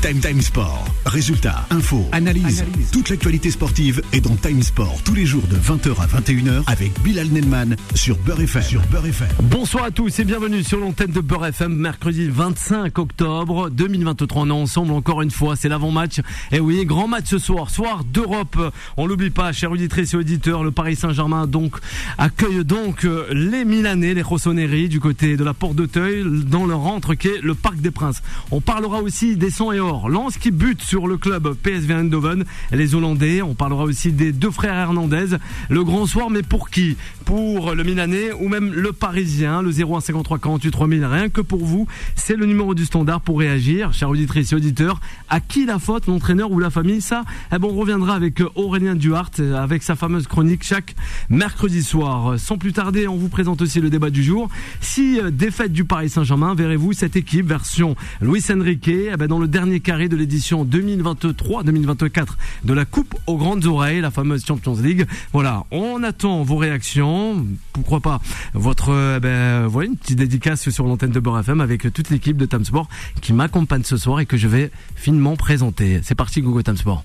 Time Sport. Résultats, infos, analyse. Toute l'actualité sportive est dans Time Sport tous les jours de 20h à 21h avec Bilal Nelman sur Beurre FM. Bonsoir à tous et bienvenue sur l'antenne de Beurre FM. Mercredi 25 octobre 2023. On est ensemble encore une fois. C'est l'avant-match. Et oui, grand match ce soir. Soir d'Europe. On l'oublie pas, chers auditrices et auditeurs. Le Paris Saint-Germain accueille les Milanais, les Rossoneri du côté de la Porte d'Auteuil dans leur rentre qui est le Parc des Princes. On parlera aussi des Sang et Or. Lens qui bute sur le club PSV Eindhoven, les Hollandais. On parlera aussi des deux frères Hernandez. Le grand soir, mais pour qui? Pour le Milanais ou même le Parisien. Le 01 53 48 3000, rien que pour vous. C'est le numéro du standard pour réagir, chers auditrices et auditeurs. À qui la faute, l'entraîneur ou la famille? Ça, on reviendra avec Aurélien Duhart, avec sa fameuse chronique chaque mercredi soir. Sans plus tarder, on vous présente aussi le débat du jour. Si défaite du Paris Saint-Germain, verrez-vous cette équipe version Luis Enrique dans le dernier carré de l'édition 2023-2024 de la Coupe aux grandes oreilles, la fameuse Champions League. Voilà, on attend vos réactions. Pourquoi pas votre une petite dédicace sur l'antenne de Beurre FM avec toute l'équipe de Time Sport qui m'accompagne ce soir et que je vais finement présenter. C'est parti, Google Time Sport.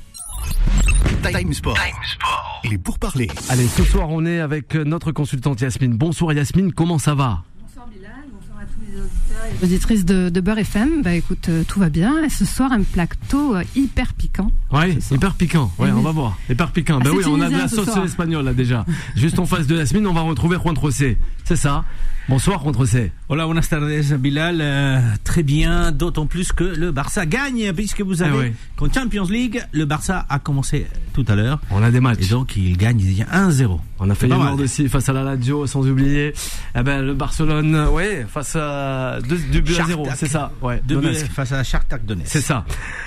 Time Sport. Il est pour parler. Allez, ce soir on est avec notre consultante Yasmine. Bonsoir Yasmine, comment ça va? Bonsoir Bilal, bonsoir à tous les auditeurs et auditrices de Beurre FM. Écoute, tout va bien. Ce soir, un plateau hyper piquant. Ouais, hyper piquant. Ouais, on va voir. Hyper piquant. Oui, on a de la sauce espagnole là déjà. Juste en face de Yasmine, on va retrouver Juan José. C'est ça. Bonsoir Juan José. Hola, buenas tardes Bilal. Très bien, d'autant plus que le Barça gagne, puisque vous savez qu'en Champions League, le Barça a commencé tout à l'heure. On a des matchs. Et donc il gagne 1-0. On a fait une mort aussi face à la Lazio, sans oublier le Barcelone, face à 2-0, c'est ça. Ouais, 2-0 face à Shakhtar Donetsk. C'est ça.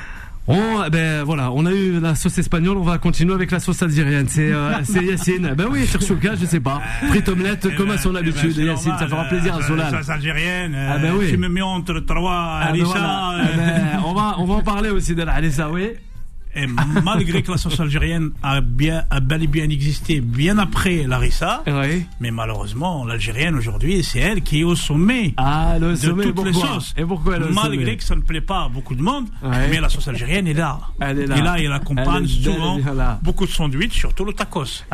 On a eu la sauce espagnole, on va continuer avec la sauce algérienne. C'est Yacine. Oui, Cherchouka, je sais pas. Frites omelette comme à son habitude. Yacine, ça fera plaisir à Solal. La sauce algérienne. Oui. Tu me mets entre trois Alissa. On va en parler aussi de la Alissa, oui. Et malgré que la sauce algérienne a bel et bien existé bien après l'harissa, mais malheureusement l'algérienne aujourd'hui c'est elle qui est au sommet de toutes les sauces. Et pourquoi malgré que ça ne plaît pas à beaucoup de monde, mais la sauce algérienne est là. Elle est là et elle accompagne souvent beaucoup de sandwichs, surtout le tacos.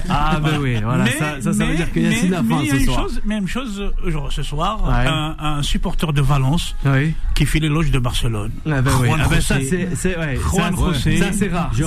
Voilà. Ça veut dire que Yacine a faim ce soir. Même chose ce soir, un supporter de Valence qui fait l'éloge de Barcelone. Ça c'est ça c'est rare.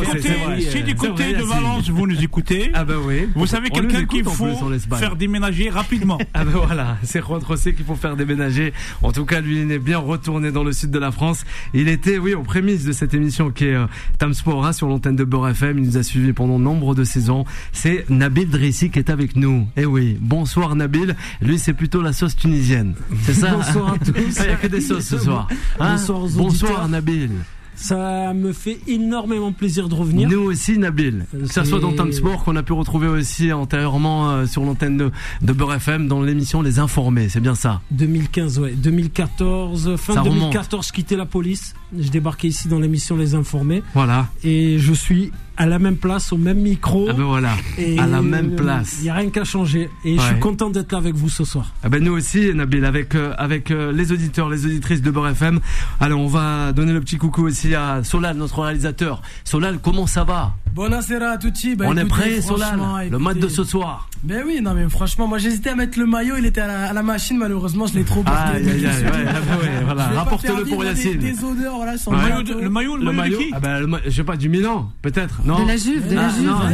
Si du côté de Valence vous nous écoutez, vous savez quelqu'un qu'il faut faire déménager rapidement. Voilà, c'est Juan José qu'il faut faire déménager. En tout cas, lui il est bien retourné dans le sud de la France. Il était aux prémices de cette émission qui est Time Sport sur l'antenne de Beurre FM. Il nous a suivis pendant nombre de saisons. C'est Nabil Drissi qui est avec nous. Bonsoir Nabil. Lui c'est plutôt la sauce tunisienne. C'est ça? Bonsoir à tous. Il n'y a que des sauces ce soir. Bonsoir Nabil. Ça me fait énormément plaisir de revenir. Nous aussi Nabil. Que ça soit dans Time Sport qu'on a pu retrouver aussi antérieurement sur l'antenne de Beurre FM dans l'émission Les Informés, c'est bien ça? 2015, 2014, fin 2014, je quittais la police. Je débarquais ici dans l'émission Les Informés. Voilà. Et je suis à la même place, au même micro. Et à la même place. Il n'y a rien qu'à changer. Et je suis content d'être là avec vous ce soir. Nous aussi, Nabil, avec les auditeurs, les auditrices de Beurre FM. Alors, on va donner le petit coucou aussi à Solal, notre réalisateur. Solal, comment ça va? Buonasera a tutti. On est prêt, Solal? Le match de ce soir. Franchement, moi j'hésitais à mettre le maillot, il était à la machine, malheureusement, je l'ai trop porté. Voilà. Rapporte-le pour Yacine. Des odeurs, voilà, sur le maillot de qui? Je sais pas, du Milan, peut-être, non? De la Juve, de la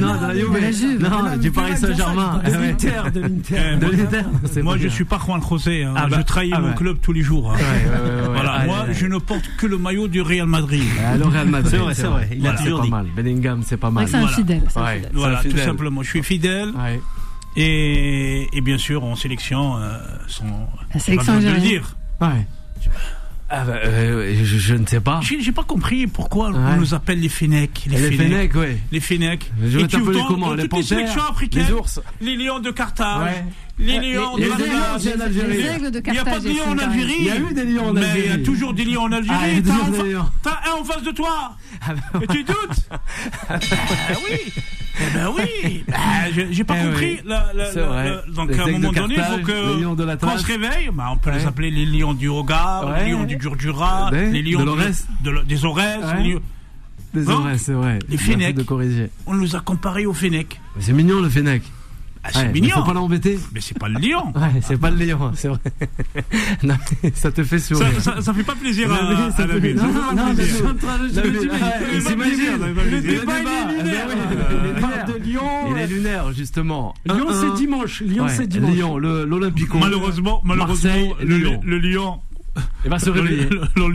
Juve. Non, du Paris Saint-Germain. De l'Inter. Moi, je suis pas Juan José, je trahis mon club tous les jours. Voilà, moi, je ne porte que le maillot du Real Madrid. Le Real Madrid, c'est vrai. Il a toujours dit. Bellingham, c'est pas mal. C'est un fidèle. Voilà, tout simplement. Je suis fidèle. Et bien sûr, en sélection, la sélection algérienne. Je ne sais pas. J'ai pas compris pourquoi on nous appelle les Fennecs. Les Fennecs. Les Fennecs. Je vais t'appeler comment? Les panthères, sélections africaines, les ours, les lions de Carthage, Les lions de l'Algérie. Les aigles de Carthage. Il n'y a pas de lions en Algérie. Il y a eu des lions en Algérie. Mais il y a toujours des lions en Algérie. T'as un en face de toi. Et tu doutes? Oui. J'ai pas compris. Donc à un moment donné, il faut que quand on se réveille, on peut les appeler les lions du Hogar, les lions du Djurdjura, les lions des Aurès. Des Aurès, c'est vrai. Les Fennecs. On nous a comparés aux Fennecs. C'est mignon le Fennec. C'est mignon. Faut pas l'embêter. Mais c'est pas le lion. C'est pas le lion, c'est vrai. Non, ça te fait sourire. Ça fait pas plaisir à Nabil. Ça fait pas plaisir. Le débat de Lyon. Il est lunaire, justement. Lyon, c'est dimanche. Lyon, l'Olympico. Malheureusement, le Lion. Il va se réveiller.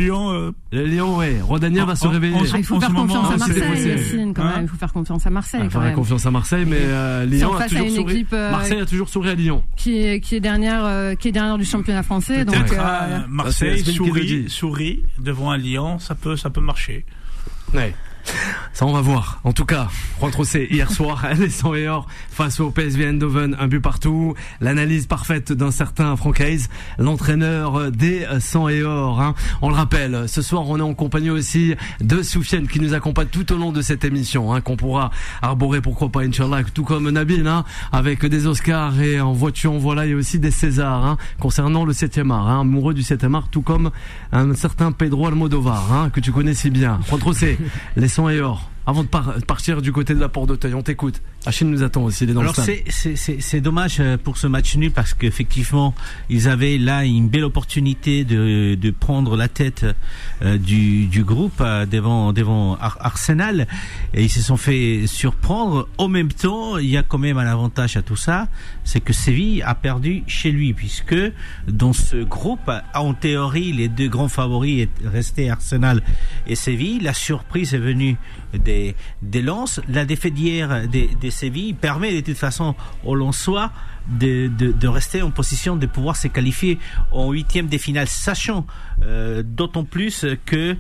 Le Lion, Rodania va se réveiller. Il faut faire confiance à Marseille, Yacine, quand même. Il faut faire confiance à Marseille, quand même. Il faut faire confiance à Marseille, mais Lyon a toujours souri. Marseille a toujours souri à Lyon. Qui est dernière du championnat français. Donc, Marseille sourit devant un Lyon, ça peut marcher. Ouais. Ça on va voir. En tout cas, Juan Trocé hier soir, les 100 et or face au PSV Eindhoven, un but partout. L'analyse parfaite d'un certain Franck Hayes, l'entraîneur des 100 et or. On le rappelle, ce soir on est en compagnie aussi de Soufiane qui nous accompagne tout au long de cette émission, qu'on pourra arborer pourquoi pas Inch'Allah, tout comme Nabil, avec des Oscars et en voiture, voilà, il y a aussi des Césars concernant le 7e art, amoureux du 7e art, tout comme un certain Pedro Almodovar, que tu connais si bien. Juan Trocé, les 100 et or. Avant de partir du côté de la Porte d'Auteuil, on t'écoute. Achille nous attend aussi, il est dans le stade. C'est dommage pour ce match nul parce qu'effectivement, ils avaient là une belle opportunité de prendre la tête du groupe devant Arsenal et ils se sont fait surprendre. En même temps, il y a quand même un avantage à tout ça, c'est que Séville a perdu chez lui puisque dans ce groupe, en théorie, les deux grands favoris restaient Arsenal et Séville. La surprise est venue des Lens. La défaite d'hier des Séville permet de toute façon aux Lensois de rester en position de pouvoir se qualifier en 8e des finales, sachant d'autant plus que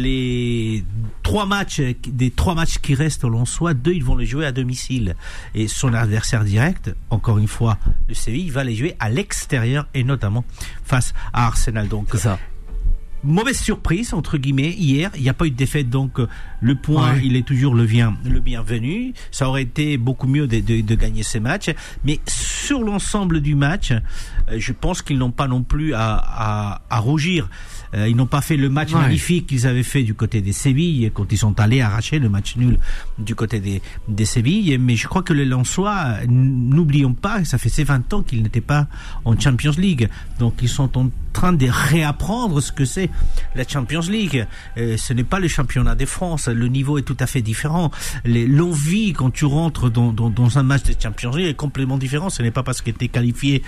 des trois matchs qui restent aux Lensois, 2 ils vont les jouer à domicile et son adversaire direct, encore une fois le Séville, va les jouer à l'extérieur et notamment face à Arsenal. Donc c'est ça. Mauvaise surprise entre guillemets hier, il n'y a pas eu de défaite, donc le point il est toujours le bienvenu. Ça aurait été beaucoup mieux de gagner ces matchs, mais sur l'ensemble du match, je pense qu'ils n'ont pas non plus à rougir. Ils n'ont pas fait le match magnifique qu'ils avaient fait du côté des Sévilles quand ils sont allés arracher le match nul du côté des Sévilles, mais je crois que les Lensois, n'oublions pas, ça fait 20 ans qu'ils n'étaient pas en Champions League, donc ils sont en train de réapprendre ce que c'est la Champions League. Ce n'est pas le championnat de France, le niveau est tout à fait différent. L'envie quand tu rentres dans un match de Champions League est complètement différent. Ce n'est pas parce que tu es qualifié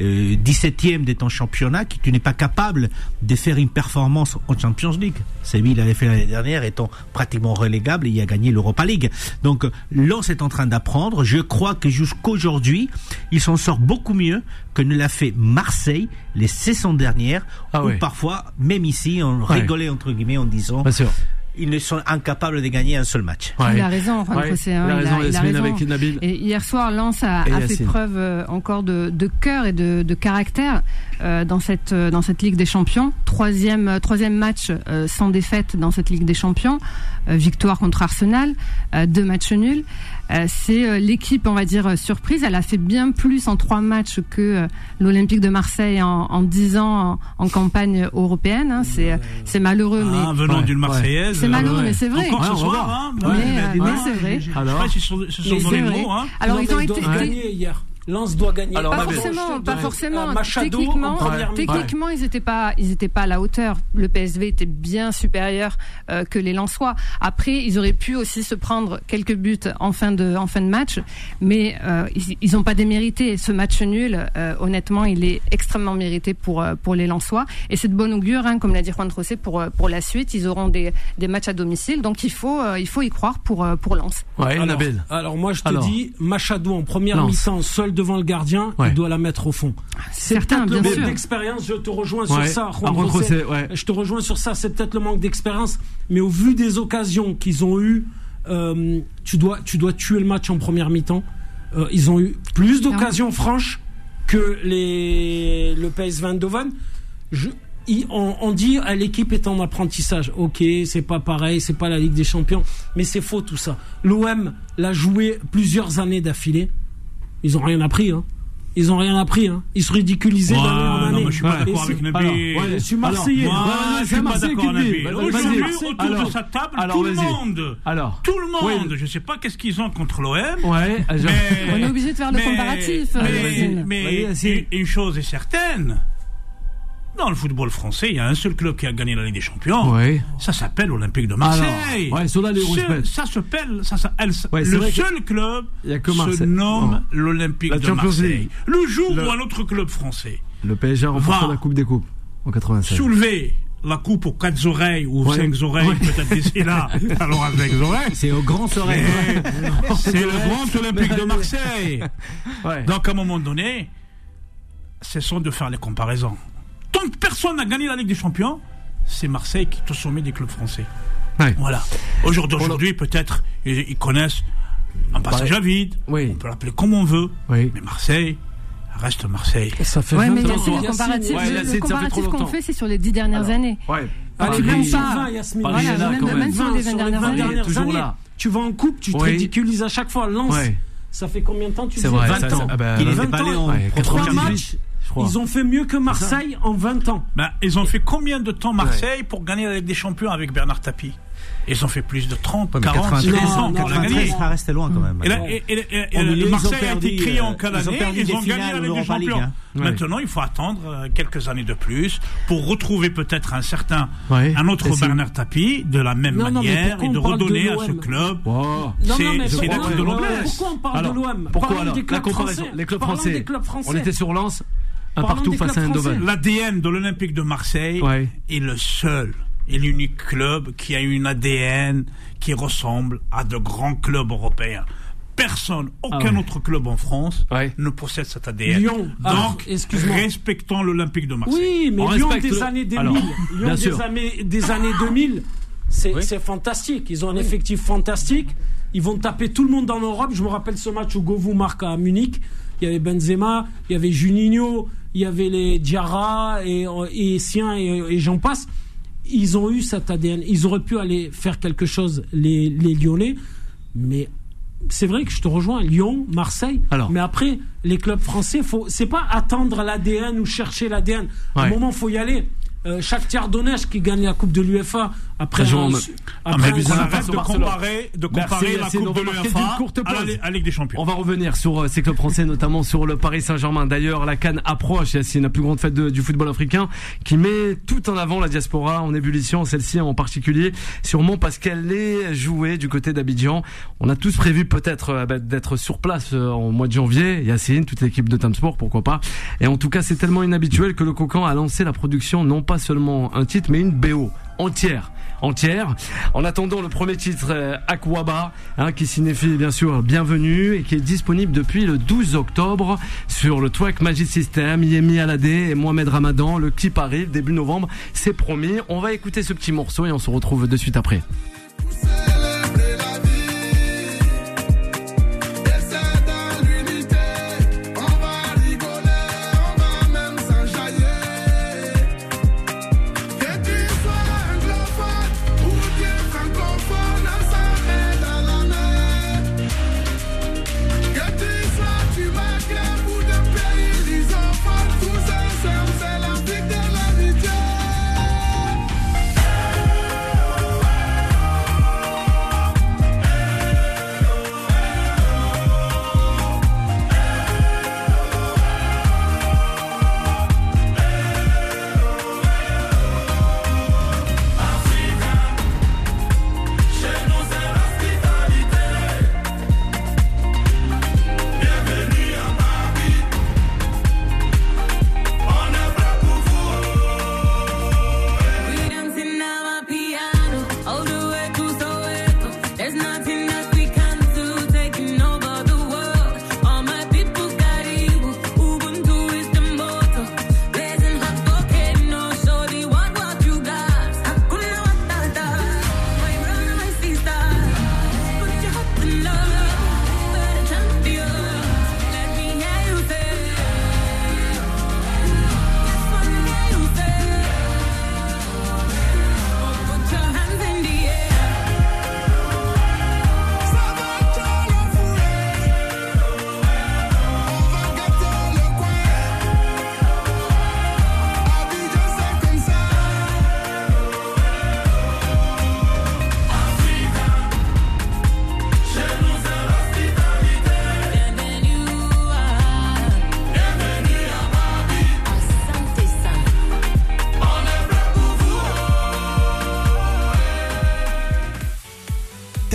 17e de ton championnat que tu n'es pas capable de faire une performance en Champions League. Séville l'avait fait l'année dernière, étant pratiquement relégable, et il a gagné l'Europa League. Donc Lens est en train d'apprendre. Je crois que jusqu'aujourd'hui, il s'en sort beaucoup mieux que ne l'a fait Marseille les saisons dernières, où parfois, même ici, on rigolait entre guillemets en disant ils ne sont incapables de gagner un seul match. Il a raison, Juan Trocé. Il a raison. Avec Nabil. Et hier soir, Lens a fait preuve encore de cœur et de caractère dans cette Ligue des Champions. Troisième match sans défaite dans cette Ligue des Champions. Victoire contre Arsenal, 2 matchs nuls. C'est l'équipe, on va dire, surprise. Elle a fait bien plus en 3 matchs que l'Olympique de Marseille en 10 ans en campagne européenne. C'est malheureux, mais venant d'une Marseillaise. C'est malheureux, mais c'est vrai. Encore ce soir, mais c'est vrai. Alors, je sais pas si ce sont dans les mots. Alors ils ont été gagnés hier. Lens doit gagner. Alors, pas forcément. Techniquement, ils étaient pas à la hauteur. Le PSV était bien supérieur que les Lensois. Après, ils auraient pu aussi se prendre quelques buts en fin de match, mais ils n'ont pas démérité. Ce match nul, honnêtement, il est extrêmement mérité pour les Lensois. Et c'est de bon augure, comme l'a dit Juan Trocé, pour la suite. Ils auront des matchs à domicile, donc il faut y croire pour Lens. Alors moi, je te dis, Machado en première mi-temps, seul devant le gardien, il doit la mettre au fond. C'est peut-être le manque d'expérience, je te rejoins sur ça, Juan Trocé. Je te rejoins sur ça, c'est peut-être le manque d'expérience, mais au vu des occasions qu'ils ont eues, tu dois tuer le match en première mi-temps. Ils ont eu plus d'occasions franches que le PSV Eindhoven, on dit l'équipe est en apprentissage. Ok, c'est pas pareil, c'est pas la Ligue des Champions, mais c'est faux tout ça. L'OM l'a joué plusieurs années d'affilée. Ils ont rien appris, hein. Ils se ridiculisaient d'année en année. Je suis pas d'accord avec Nabi. Je suis Marseillais. Je suis pas d'accord avec Nabi. Aujourd'hui, autour de sa table, tout le monde. Je sais pas qu'est-ce qu'ils ont contre l'OM. On est obligé de faire le comparatif. Mais une chose est certaine. Dans le football français, il y a un seul club qui a gagné la Ligue des Champions. Oui. Ça s'appelle Olympique de Marseille. Le seul club se nomme l'Olympique de Marseille. Le jour où un autre club français, le PSG a remporté la Coupe des Coupes en 96. Soulever la coupe aux 4 oreilles ou 5 oreilles, peut-être d'ici là. Alors avec oreilles. C'est aux grandes oreilles. C'est le grand Olympique de Marseille. Donc à un moment donné, cessons de faire les comparaisons. Tant que personne n'a gagné la Ligue des Champions, c'est Marseille qui est au sommet des clubs français. Voilà. Aujourd'hui, peut-être, ils connaissent un passage à vide. On peut l'appeler comme on veut. Mais Marseille reste Marseille. Ça fait 20 ans. Le comparatif qu'on fait, c'est sur les 10 dernières années. Même sur les 20 dernières années. Tu vas en coupe, tu te ridiculises à chaque fois. Lens, ça fait combien de temps tu fais 20 ans. Il est allé en 3 matchs. Ils ont fait mieux que Marseille en 20 ans. Ils ont fait combien de temps Marseille pour gagner la Ligue des Champions avec Bernard Tapie? Ils ont fait plus de 30, 40, 13 ans pour la gagner. Ça reste loin quand même. Et Marseille a été créé en quelle année? Ils ont gagné la Ligue des Champions. Maintenant, il faut attendre quelques années de plus pour retrouver peut-être un autre Bernard Tapie de la même manière et de redonner à ce club ses lettres de noblesse. Pourquoi on parle de l'OM? Pourquoi alors la comparaison? Les clubs français. On était sur Lens, un partout face à Eindhoven. L'ADN de l'Olympique de Marseille est le seul et l'unique club qui a une ADN qui ressemble à de grands clubs européens. Aucun autre club en France ne possède cet ADN. Lyon. Donc, respectons l'Olympique de Marseille. Oui, mais Lyon des années 2000. Lyon des années 2000, c'est fantastique. Ils ont un effectif fantastique. Ils vont taper tout le monde en Europe. Je me rappelle ce match où Govou marque à Munich. Il y avait Benzema, il y avait Juninho, il y avait les Diarra et Sien et j'en passe. Ils ont eu cet ADN. Ils auraient pu aller faire quelque chose, les Lyonnais. Mais c'est vrai que je te rejoins, Lyon, Marseille. Mais après, les clubs français, c'est pas attendre l'ADN ou chercher l'ADN. À un moment, il faut y aller. Shakhtar Donetsk qui gagne la Coupe de l'UEFA après on arrête de comparer la Coupe de l'UEFA à la Ligue des Champions. On va revenir sur ces clubs français, notamment sur le Paris Saint-Germain. D'ailleurs, la CAN approche, c'est la plus grande fête du football africain qui met tout en avant la diaspora en ébullition, celle-ci en particulier, sûrement parce qu'elle est jouée du côté d'Abidjan. On a tous prévu peut-être d'être sur place en mois de janvier. Yacine, toute l'équipe de Time Sport, pourquoi pas. Et en tout cas, c'est tellement inhabituel que le Cocan a lancé la production, non pas seulement un titre, mais une BO entière. En attendant le premier titre, Akwaba, qui signifie bien sûr bienvenue et qui est disponible depuis le 12 octobre sur le Track Magic System. Yemi Alade et Mohamed Ramadan. Le clip arrive début novembre, c'est promis. On va écouter ce petit morceau et on se retrouve de suite après.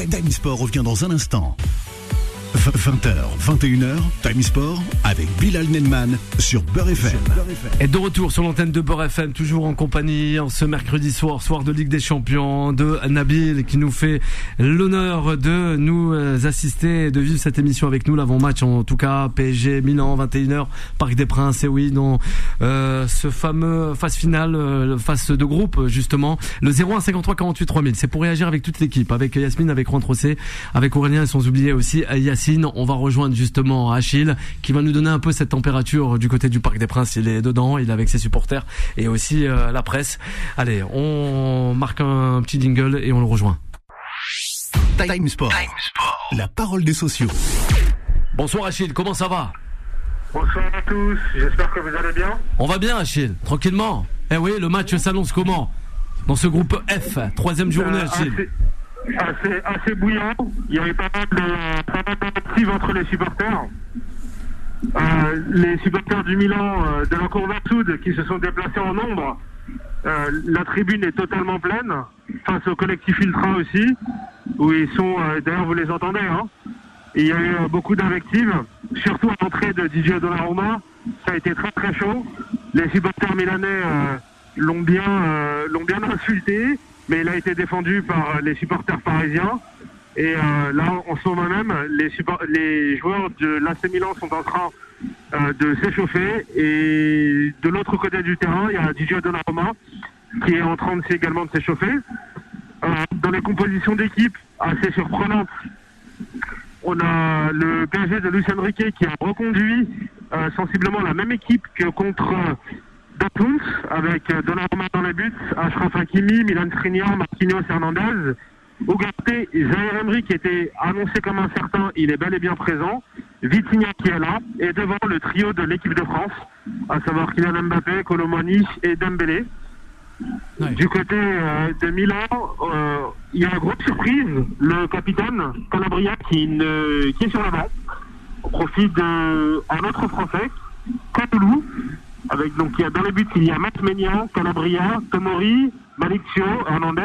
Time Sport revient dans un instant. 20h, 21h, Time Sport avec Bilal Nelman sur Beurre FM. Et de retour sur l'antenne de Beurre FM, toujours en compagnie ce mercredi soir de Ligue des Champions, de Nabil qui nous fait l'honneur de nous assister, de vivre cette émission avec nous, l'avant-match en tout cas, PSG Milan, 21h, Parc des Princes, et oui, dans ce fameux phase finale, phase de groupe justement, le 01 53 48 3000, c'est pour réagir avec toute l'équipe, avec Yasmine, avec Juan Trocé, avec Aurélien et sans oublier aussi Yacine. On va rejoindre justement Achille qui va nous donner un peu cette température du côté du Parc des Princes. Il est dedans, il est avec ses supporters et aussi la presse. Allez, on marque un petit jingle et on le rejoint. Time Sport, la parole des sociaux. Bonsoir Achille, comment ça va? Bonsoir à tous, j'espère que vous allez bien. On va bien Achille, tranquillement. Eh oui, le match s'annonce comment dans ce groupe F, 3e journée Achille? Assez bouillant. Il y avait pas mal d'actifs entre les supporters. Les supporters du Milan de la Cour Sud qui se sont déplacés en nombre. La tribune est totalement pleine, face au collectif Ultra aussi, où ils sont, d'ailleurs vous les entendez, hein. Il y a eu beaucoup d'invectives, surtout à l'entrée de Didier Donnarumma. Ça a été très très chaud. Les supporters milanais l'ont bien insulté. Mais il a été défendu par les supporters parisiens. Et là, en ce moment même, les joueurs de l'AC Milan sont en train de s'échauffer. Et de l'autre côté du terrain, il y a Didier Donnarumma qui est en train également de s'échauffer. Dans les compositions d'équipe assez surprenantes, on a le PSG de Luis Enrique qui a reconduit sensiblement la même équipe que contre Dortmund, avec Donnarumma dans les buts, Achraf Hakimi, Milan Skriniar, Marquinhos, Hernandez, Ugarte, Zaïre Emery qui était annoncé comme incertain, il est bel et bien présent, Vitinha qui est là, et devant le trio de l'équipe de France, à savoir Kylian Mbappé, Kolo Muani et Dembélé. Ouais. Du côté de Milan, il y a une grosse surprise, le capitaine Calabria qui est sur le banc, au profit d'un autre Français, Kaloulou. Avec donc il y a dans les buts il y a Matt Maignan, Calabria, Tomori, Malik Thio, Hernandez,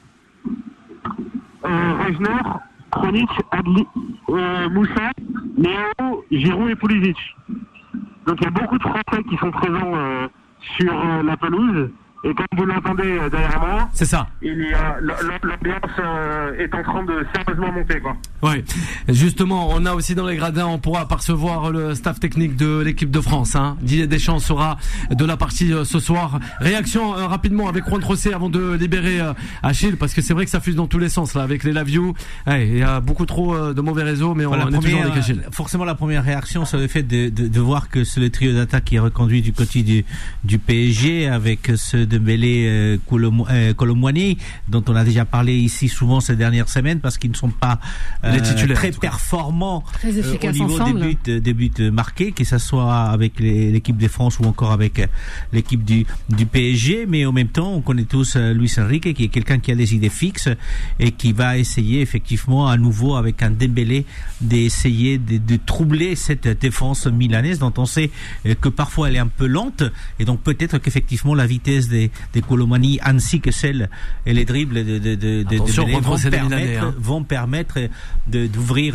Regner, Kronic, Adli, Moussa, Léo, Giroud et Pulisic. Donc il y a beaucoup de Français qui sont présents sur la pelouse. Et comme vous l'entendez derrière moi, c'est ça. Il y a l'ambiance est en train de sérieusement monter, quoi. Ouais. Justement, on a aussi dans les gradins, on pourra apercevoir le staff technique de l'équipe de France. Didier Deschamps sera de la partie ce soir. Réaction rapidement avec Juan Trocé avant de libérer Achille, parce que c'est vrai que ça fuse dans tous les sens là avec les Lavio. Il y a beaucoup trop de mauvais réseaux, mais on est toujours avec Achille. Forcément, la première réaction, c'est le fait de voir que c'est le trio d'attaque qui est reconduit du côté du PSG avec ce Dembélé, Kolo Muani, dont on a déjà parlé ici souvent ces dernières semaines parce qu'ils ne sont pas très performants au niveau des buts marqués, que ce soit avec l'équipe de France ou encore avec l'équipe du PSG. Mais en même temps, on connaît tous Luis Enrique qui est quelqu'un qui a des idées fixes et qui va essayer effectivement à nouveau avec un Dembélé d'essayer de troubler cette défense milanaise dont on sait que parfois elle est un peu lente, et donc peut-être qu'effectivement la vitesse des Kolo Muani ainsi que celle et les dribbles de Dembélé vont permettre d'ouvrir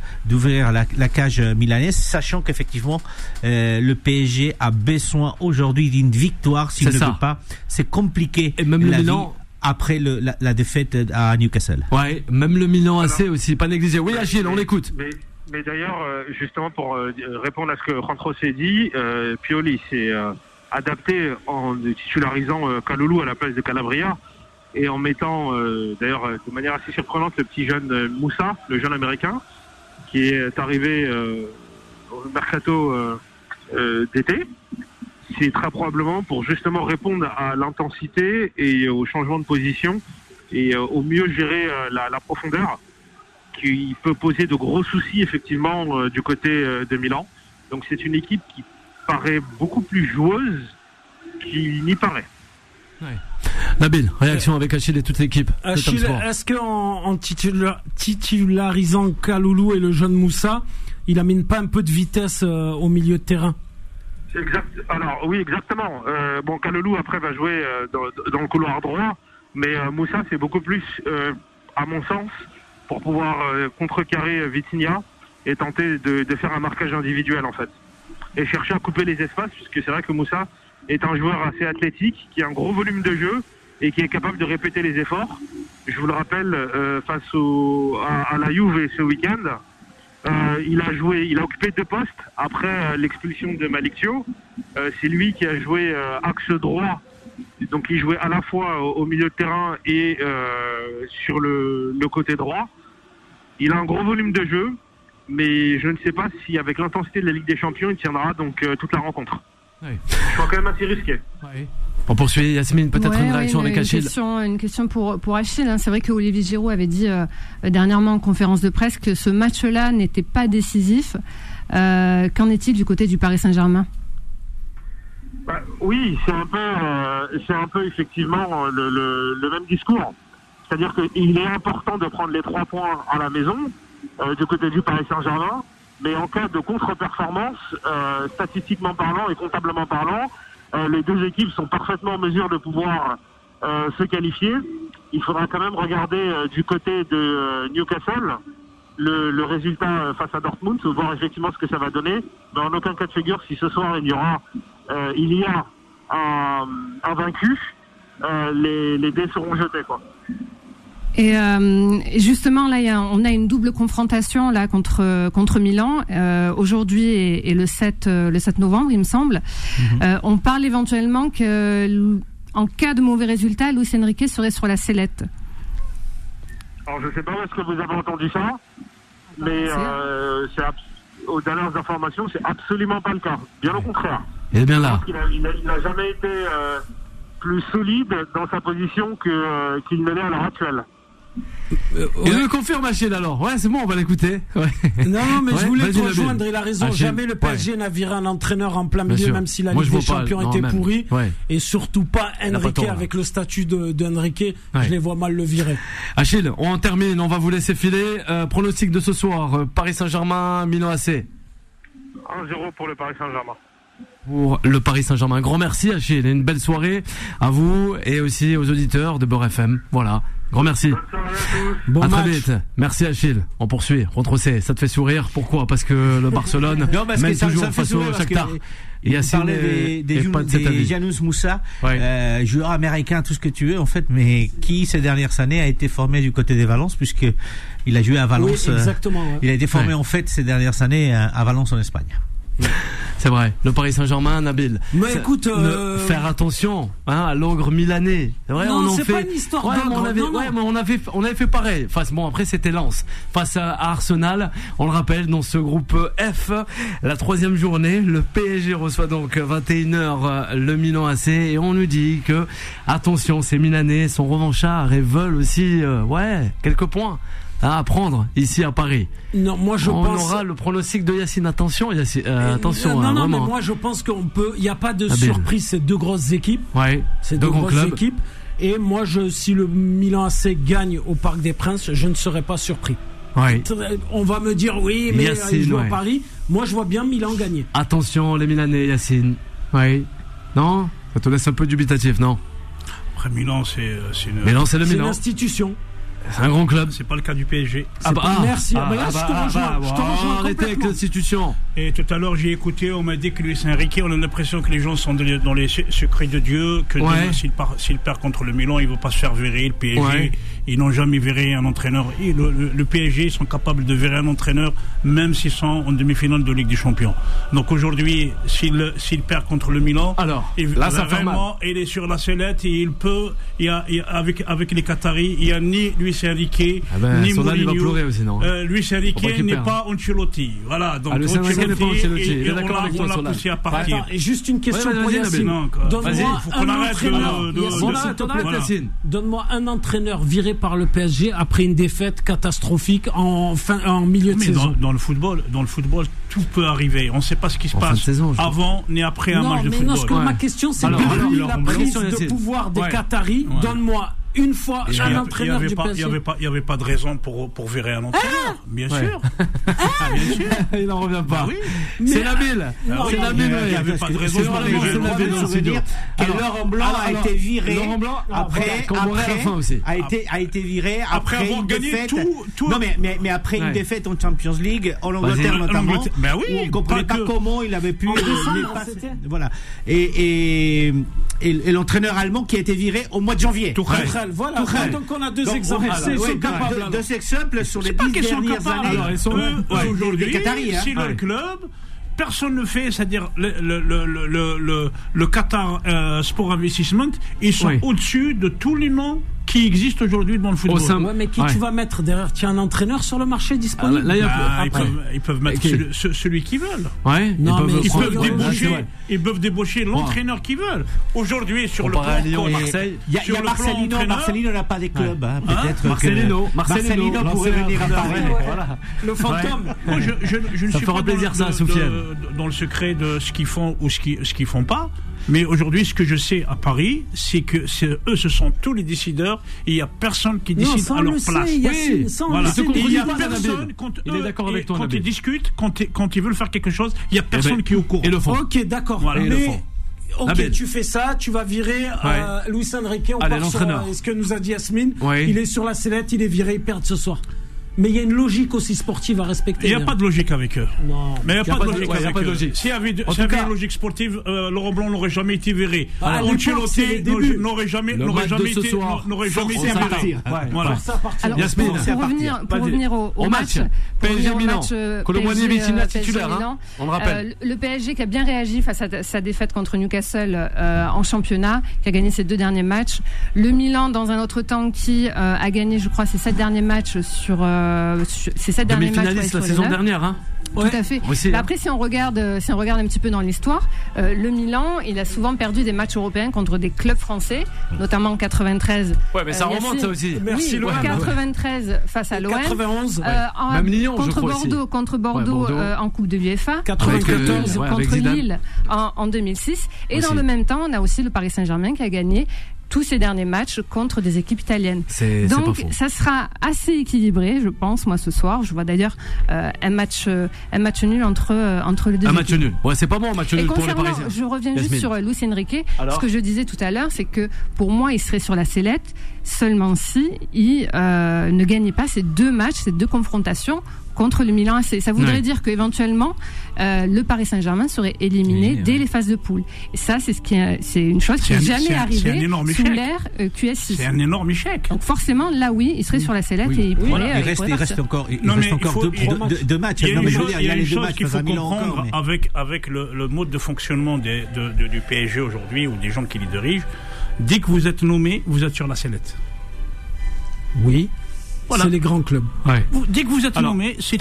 la cage milanaise, sachant qu'effectivement le PSG a besoin aujourd'hui d'une victoire. S'il ne veut pas, c'est compliqué. Et même le Milan après la défaite à Newcastle. Ouais, même le Milan AC aussi, pas négligé. Oui, Achille, on l'écoute. Mais d'ailleurs, justement pour répondre à ce que Rantros s'est dit, Pioli s'est adapté en titularisant Kaloulou à la place de Calabria et en mettant d'ailleurs de manière assez surprenante le petit jeune Moussa, le jeune américain, qui est arrivé au mercato d'été. C'est très probablement pour justement répondre à l'intensité et au changement de position et au mieux gérer la profondeur qui peut poser de gros soucis effectivement du côté de Milan. Donc c'est une équipe qui paraît beaucoup plus joueuse qu'il n'y paraît. Ouais. Nabil, réaction avec Achille et toute l'équipe. Achille, est-ce qu'en titularisant Kaloulou et le jeune Moussa, il amène pas un peu de vitesse au milieu de terrain? Alors oui, exactement. Bon, Kaloulou après va jouer dans le couloir droit, mais Moussa c'est beaucoup plus, à mon sens, pour pouvoir contrecarrer Vitinha et tenter de faire un marquage individuel en fait. Et chercher à couper les espaces, puisque c'est vrai que Moussa est un joueur assez athlétique, qui a un gros volume de jeu et qui est capable de répéter les efforts. Je vous le rappelle, face à la Juve ce week-end, il a occupé 2 postes après l'expulsion de Malick Thiaw. C'est lui qui a joué axe droit, donc il jouait à la fois au milieu de terrain et sur le côté droit. Il a un gros volume de jeu, mais je ne sais pas si avec l'intensité de la Ligue des Champions, il tiendra donc toute la rencontre. Oui. Je crois quand même assez risqué. Oui. On poursuit, Yasmine, peut-être une réaction avec Achille. Une question pour Achille. Hein. C'est vrai que Olivier Giroud avait dit dernièrement en conférence de presse que ce match-là n'était pas décisif. Qu'en est-il du côté du Paris Saint-Germain ? Oui, c'est un peu effectivement le même discours. C'est-à-dire qu'il est important de prendre les 3 points à la maison du côté du Paris Saint-Germain, mais en cas de contre-performance, statistiquement parlant et comptablement parlant, les 2 équipes sont parfaitement en mesure de pouvoir se qualifier. Il faudra quand même regarder du côté de Newcastle le résultat face à Dortmund, voir effectivement ce que ça va donner. Mais en aucun cas de figure, si ce soir il y a un vaincu, les dés seront jetés, quoi. Et justement là, on a une double confrontation là contre Milan aujourd'hui et le 7 novembre, il me semble. On parle éventuellement que en cas de mauvais résultat, Luis Enrique serait sur la sellette. Alors je sais pas où est-ce que vous avez entendu ça, mais aux dernières informations, c'est absolument pas le cas. Bien au contraire. Et bien là. Il n'a jamais été plus solide dans sa position qu'il ne l'est à l'heure actuelle. Il me confirme, Achille, alors. Ouais, c'est bon, on va l'écouter. Ouais. Non, mais je voulais te rejoindre, il a raison. Achille, jamais le PSG n'a viré un entraîneur en plein milieu, même si la Ligue des Champions était pourrie. Ouais. Et surtout pas Enrique, avec le statut d'Enrique. Je les vois mal le virer. Achille, on termine, on va vous laisser filer. Pronostic de ce soir, Paris Saint-Germain, Milan AC. 1-0 pour le Paris Saint-Germain. Pour le Paris Saint-Germain. Grand merci, Achille. Une belle soirée à vous et aussi aux auditeurs de Beurre FM. Voilà. Grand merci. Bon à match. Très vite. Merci Achille. On poursuit. Retrocé. Ça te fait sourire. Pourquoi ? Parce que le Barcelone mène toujours face au Shakhtar. Il parlait des Yunus Moussa, joueur américain, tout ce que tu veux, en fait, mais qui ces dernières années a été formé du côté des Valence, puisque il a joué à Valence. Oui, exactement. Il a été formé en fait ces dernières années à Valence en Espagne. C'est vrai, le Paris Saint-Germain, Nabil. Mais écoute, faire attention à l'ogre milanais. C'est vrai, non, c'est pas une histoire d'ogre. On avait fait pareil. Bon, après c'était Lens face à Arsenal. On le rappelle, dans ce groupe F, la 3e journée, le PSG reçoit donc 21h le Milan AC et on nous dit que attention, ces Milanais sont revanchards et veulent aussi quelques points à prendre ici à Paris. Non, moi je pense. On aura le pronostic de Yacine. Attention, Yacine. Attention. Non, mais moi je pense qu'on peut. Il n'y a pas de surprise. C'est 2 grosses équipes. Ouais. C'est 2 grosses équipes. Et moi, si le Milan AC gagne au Parc des Princes, je ne serais pas surpris. Ouais. On va me dire oui, mais Yacine, il joue à Paris. Moi, je vois bien Milan gagner. Attention, les Milanais, Yacine. Oui. Non, ça te laisse un peu dubitatif, non? Après Milan, c'est une institution. C'est un grand club. C'est pas le cas du PSG. Merci. Je te rejoins. Arrêtez avec l'institution. Et tout à l'heure, j'ai écouté, on m'a dit que Luis Enrique, on a l'impression que les gens sont dans les secrets de Dieu, que demain, s'il perd contre le Milan, il ne va pas se faire virer. Le PSG, ils n'ont jamais viré un entraîneur. Et le PSG, ils sont capables de virer un entraîneur, même s'ils sont en demi-finale de Ligue des Champions. Donc aujourd'hui, s'il perd contre le Milan, alors, là, ça fait mal. Il est sur la sellette et avec les Qataris, il n'y a ni Luis Enrique, ni Mourinho. Il va pleurer aussi, non? Luis Enrique n'est pas Ancelotti. Voilà. Donc, Ancelotti n'est pas Ancelotti. Et on l'a poussé à partir. Attends, et juste une question pour Yacine. Donne-moi un entraîneur viré par le PSG après une défaite catastrophique en milieu de saison. Dans le football, tout peut arriver. On ne sait pas ce qui se passe avant ni après un match de football. Ma question, c'est depuis la prise de pouvoir des Qataris, donne-moi une fois un entraîneur du PSG. Il n'y avait pas de raison pour virer un entraîneur, bien sûr. Bien sûr. Il n'en revient pas. Oui. C'est Nabil. C'est Nabil. Il n'y avait pas de raison pour virer un entraîneur. Laurent Blanc a été viré après a été viré après avoir gagné tout. Non mais après une défaite en Champions League en Angleterre notamment. Ben oui. On ne comprenait pas comment il avait pu. Voilà. Et l'entraîneur allemand qui a été viré au mois de janvier. Tuchel. Voilà. Donc on a deux exemples. Deux exemples sur les 10 dernières années. Aujourd'hui, si le club, personne ne fait, c'est-à-dire le Qatar Sport Investment, ils sont au-dessus de tous les noms qui existent aujourd'hui dans le football. Mais qui tu vas mettre derrière? Tu as un entraîneur sur le marché disponible? Ils peuvent mettre celui qu'ils veulent. Ouais, ils peuvent débaucher l'entraîneur qu'ils veulent. Aujourd'hui, sur le plan Marseille, il y a Marcelino n'a pas des clubs. Peut-être Marcelino pourrait venir à Paris. Le fantôme. Moi, je ne suis pas dans le secret de ce qu'ils font ou ce qu'ils font pas. Mais aujourd'hui, ce que je sais à Paris, c'est que eux, ce sont tous les décideurs, et il n'y a personne qui décide à leur place. Il y a personne, quand ils discutent, quand ils veulent faire quelque chose, il n'y a personne qui est au courant. Et le font. Ok, d'accord. Mais tu fais ça, tu vas virer Luis Enrique, on part sur ce que nous a dit Yasmine. Il est sur la sellette, il est viré, ils perdent ce soir. Mais il y a une logique aussi sportive à respecter. Il n'y a pas de logique avec eux. Non. Mais il n'y a pas de logique avec eux. S'il y avait une logique sportive, Laurent Blanc n'aurait jamais été viré. Ancelotti n'aurait jamais été viré. Voilà. Alors, pour revenir au match, PSG Milan, Colomboigny Vitinha titulaire, on le rappelle. Le PSG qui a bien réagi face à sa défaite contre Newcastle en championnat, qui a gagné ses 2 derniers matchs. Le Milan, dans un autre temps, qui a gagné, je crois, ses 7 derniers matchs sur ces 7 derniers matchs. Demi-finaliste la saison dernière, Tout à fait. Après, si on regarde un petit peu dans l'histoire, le Milan, il a souvent perdu des matchs européens contre des clubs français, notamment en 93. Ouais, mais ça remonte ça aussi. Merci Loan. 93 face à l'OM. 91. Même Lyon, contre Bordeaux en Coupe de l'UEFA. 94 contre Lille en 2006. Et dans le même temps, on a aussi le Paris Saint-Germain qui a gagné tous ces derniers matchs contre des équipes italiennes. Donc ça sera assez équilibré, je pense, moi ce soir. Je vois d'ailleurs un match nul entre les deux. Un match nul. Ouais, c'est pas bon un match nul pour les Parisiens. Je reviens juste sur Luis Enrique. Ce que je disais tout à l'heure, c'est que pour moi, il serait sur la sellette seulement si il ne gagnait pas ces 2 matchs, ces 2 confrontations contre le Milan AC. Ça voudrait dire qu'éventuellement le Paris Saint-Germain serait éliminé dès les phases de poule. Et ça, c'est une chose qui n'est jamais arrivée sous l'ère QS6. C'est un énorme échec. Donc forcément, là oui, il serait sur la sellette et il pourrait. Il reste encore 2 matchs. Il y a une chose qu'il faut comprendre avec le mode de fonctionnement du PSG aujourd'hui ou des gens qui les dirigent. Dès que vous êtes nommé, vous êtes sur la sellette. Oui. Voilà. C'est les grands clubs. Dès que vous êtes nommé, c'est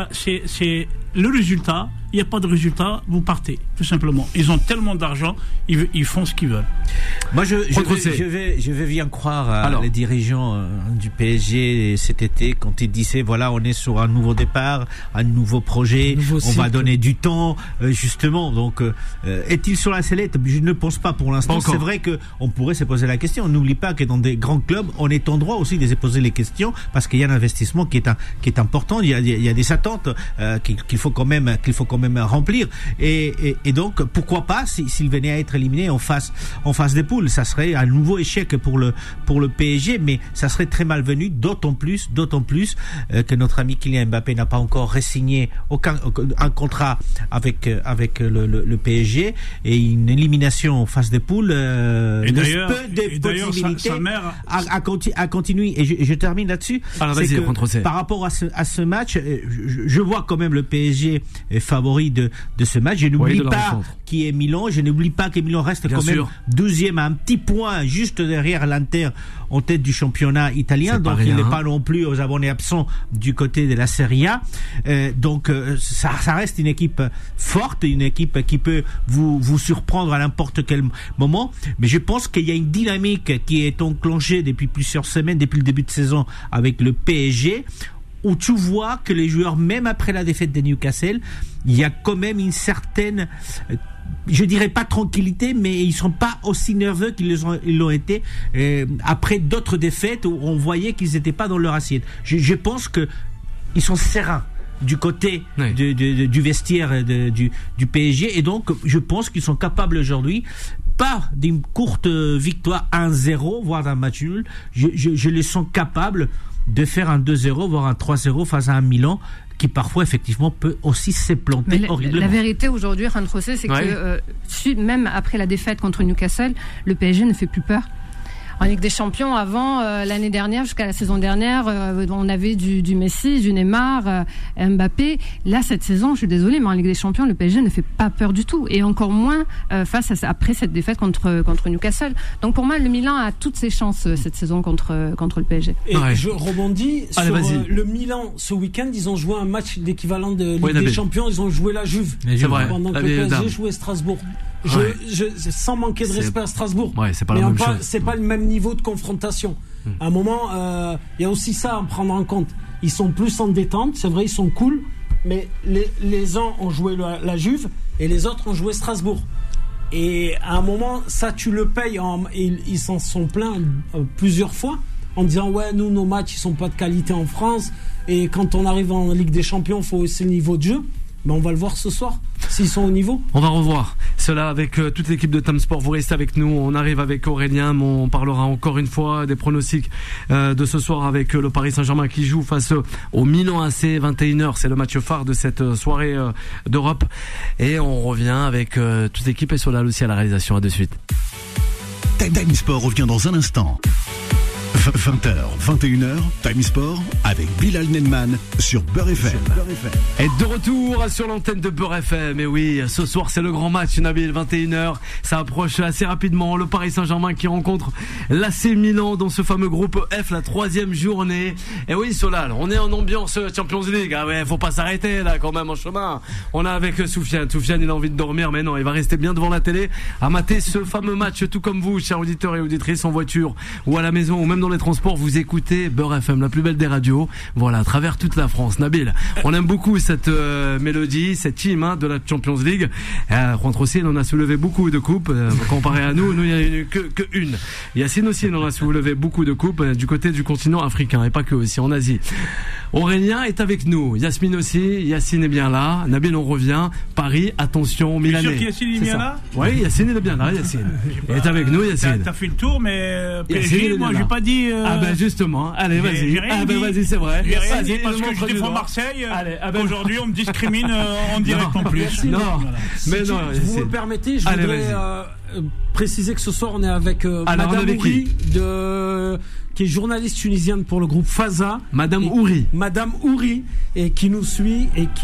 le résultat. Il n'y a pas de résultat, vous partez, tout simplement. Ils ont tellement d'argent, ils font ce qu'ils veulent. Moi, je vais bien croire les dirigeants du PSG cet été quand ils disaient voilà, on est sur un nouveau départ, un nouveau projet, on va donner du temps, justement. Donc, est-il sur la sellette? Je ne pense pas pour l'instant. C'est vrai qu'on pourrait se poser la question. On n'oublie pas que dans des grands clubs, on est en droit aussi de se poser les questions parce qu'il y a un investissement qui est important. Il y a des attentes qu'il faut quand même remplir et donc pourquoi pas s'il venait à être éliminé en phase des poules, ça serait un nouveau échec pour le PSG, mais ça serait très malvenu, d'autant plus que notre ami Kylian Mbappé n'a pas encore re-signé un contrat avec le PSG et une élimination en phase des poules peu de possibilités à continuer. Et je termine là-dessus. Par rapport à ce match, je vois quand même le PSG favori de ce match. Je n'oublie pas qui est Milan. Je n'oublie pas que Milan reste quand même 12e à un petit point juste derrière l'Inter en tête du championnat italien. Donc il n'est pas non plus aux abonnés absents du côté de la Serie A. Donc ça reste une équipe forte, une équipe qui peut vous surprendre à n'importe quel moment. Mais je pense qu'il y a une dynamique qui est enclenchée depuis plusieurs semaines, depuis le début de saison avec le PSG, où tu vois que les joueurs, même après la défaite de Newcastle, il y a quand même une certaine je dirais pas tranquillité, mais ils sont pas aussi nerveux qu'ils l'ont été après d'autres défaites où on voyait qu'ils n'étaient pas dans leur assiette. Je pense que ils sont sereins du côté du vestiaire du PSG, et donc je pense qu'ils sont capables aujourd'hui, pas d'une courte victoire 1-0 voire d'un match nul, je les sens capables de faire un 2-0 voire un 3-0 face à un Milan qui parfois effectivement peut aussi s'éplanter horriblement. La vérité aujourd'hui, Juan José, c'est que même après la défaite contre Newcastle, le PSG ne fait plus peur. En Ligue des Champions, avant, l'année dernière, jusqu'à la saison dernière, on avait du Messi, du Neymar, Mbappé. Là, cette saison, je suis désolée, mais en Ligue des Champions, le PSG ne fait pas peur du tout. Et encore moins après cette défaite contre Newcastle. Donc pour moi, le Milan a toutes ses chances cette saison contre le PSG. Et je rebondis sur le Milan. Ce week-end, ils ont joué un match d'équivalent de Ligue des Champions. Ils ont joué la Juve. Pendant que le PSG jouait Strasbourg. Sans manquer de respect à Strasbourg, c'est pas la même chose. C'est pas le même niveau de confrontation. À un moment, il y a aussi ça à prendre en compte. Ils sont plus en détente, c'est vrai, ils sont cool, mais les uns ont joué la Juve et les autres ont joué Strasbourg. Et à un moment, ça tu le payes. Ils s'en sont plaints plusieurs fois en disant nous nos matchs ils sont pas de qualité en France, et quand on arrive en Ligue des Champions, faut hausser le niveau de jeu. On va le voir ce soir, s'ils sont au niveau. On va revoir cela avec toute l'équipe de Time Sport. Vous restez avec nous, on arrive avec Aurélien, mais on parlera encore une fois des pronostics de ce soir avec le Paris Saint-Germain qui joue face au Milan AC, 21h, c'est le match phare de cette soirée d'Europe. Et on revient avec toute l'équipe et Solal aussi à la réalisation. À de suite. Time Sport revient dans un instant. 20h, 21h, Time Sport avec Bilal Nenman sur Beurre FM. Et de retour sur l'antenne de Beurre FM. Et oui, ce soir c'est le grand match, Nabil, 21h. Ça approche assez rapidement. Le Paris Saint-Germain qui rencontre l'AC Milan dans ce fameux groupe F, la 3e journée. Et oui, Solal, on est en ambiance Champions League. Ah ouais, faut pas s'arrêter là quand même en chemin. On est avec Soufiane. Soufiane, il a envie de dormir, mais non, il va rester bien devant la télé à mater ce fameux match, tout comme vous, chers auditeurs et auditrices, en voiture ou à la maison ou même dans les transports, vous écoutez Beurre FM, la plus belle des radios, voilà, à travers toute la France. Nabil, on aime beaucoup cette mélodie, cette team de la Champions League. Juan José, il en a soulevé beaucoup de coupes, comparé à nous, il n'y en a eu que une. Yacine aussi, il en a soulevé beaucoup de coupes du côté du continent africain, et pas que aussi, en Asie. Aurélien est avec nous, Yasmine aussi, Yacine est bien là, Nabil on revient, Paris, attention, Milanais. Tu es sûr qu'Yacine est bien là ? Oui, Yacine il est bien là, Yacine. Il est avec nous, Yacine. T'as fait le tour, mais PSG, moi j'ai pas dit... Ah ben justement, allez vas-y. Ah ben vas-y, c'est vrai. J'ai rien dit parce que je défends Marseille. Aujourd'hui on me discrimine en direct en plus. Non, mais non. Si vous me permettez, je voudrais préciser que ce soir on est avec Madame Ouri qui est journaliste tunisienne pour le groupe Faza. Madame Ouri, et qui nous suit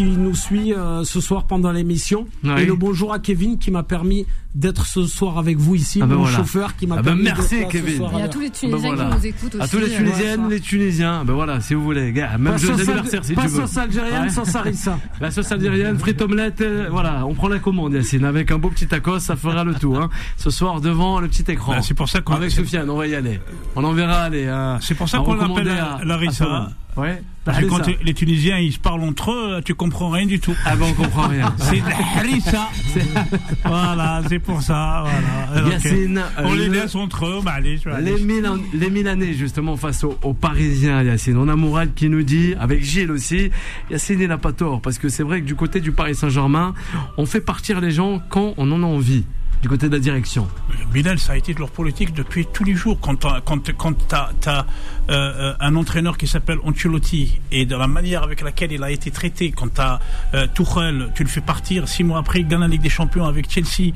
ce soir pendant l'émission. Et le bonjour à Kevin qui m'a permis d'être ce soir avec vous ici, chauffeur qui m'a permis merci Kevin. Et à tous les Tunisiens qui nous écoutent aussi. À tous les Tunisiennes, les Tunisiens. Ben voilà, si vous voulez, gars, même jeu d'anniversaire si tu veux. Pas sauce algérienne, sans sarissa. La sauce algérienne, frites omelette, voilà, on prend la commande Yacine avec un beau petit tacos, ça fera le tout ce soir devant le petit écran. C'est pour ça avec Soufiane, on va y aller. On enverra c'est pour ça qu'on l'appelle Larissa. Ouais. Parce que quand les Tunisiens ils se parlent entre eux, tu comprends rien du tout. Ah ben on comprend rien. C'est Larissa. Voilà, c'est pour ça. Voilà. Yacine, on les laisse entre eux. Bah allez, les Milanais justement face aux Parisiens, Yacine. On a Mourad qui nous dit, avec Gilles aussi, Yacine il n'a pas tort parce que c'est vrai que du côté du Paris Saint-Germain, on fait partir les gens quand on en a envie. Du côté de la direction. Bilal, ça a été de leur politique depuis tous les jours. Quand t'as un entraîneur qui s'appelle Ancelotti et de la manière avec laquelle il a été traité, quand t'as Tuchel, tu le fais partir 6 mois après, il gagne la Ligue des Champions avec Chelsea,